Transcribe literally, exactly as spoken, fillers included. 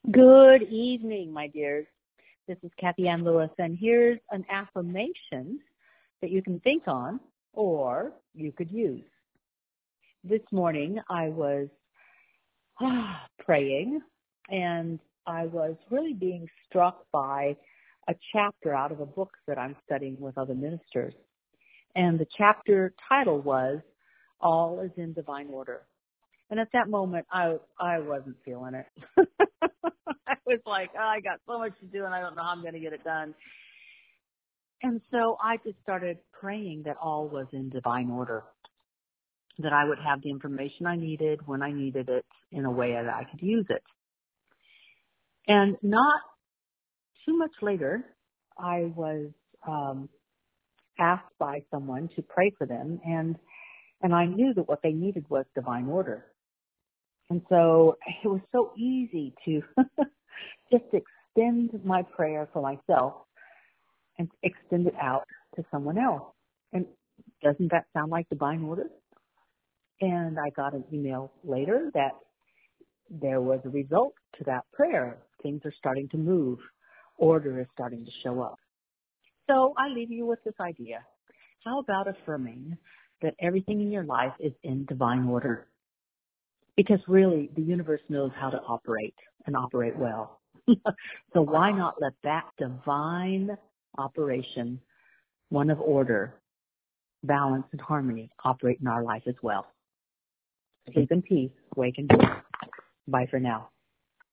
Good evening, my dears. This is Kathy Ann Lewis, and here's an affirmation that you can think on or you could use. This morning I was ah, praying, and I was really being struck by a chapter out of a book that I'm studying with other ministers. And the chapter title was, All is in Divine Order. And at that moment, I I wasn't feeling it. I was like, oh, I got so much to do, and I don't know how I'm going to get it done. And so I just started praying that all was in divine order, that I would have the information I needed when I needed it in a way that I could use it. And not too much later, I was um, asked by someone to pray for them, and and I knew that what they needed was divine order. And so it was so easy to just extend my prayer for myself and extend it out to someone else. And doesn't that sound like divine order? And I got an email later that there was a result to that prayer. Things are starting to move. Order is starting to show up. So I leave you with this idea. How about affirming that everything in your life is in divine order? Because really, the universe knows how to operate and operate well. So why not let that divine operation, one of order, balance, and harmony, operate in our life as well? Sleep in peace, wake in peace. Bye for now.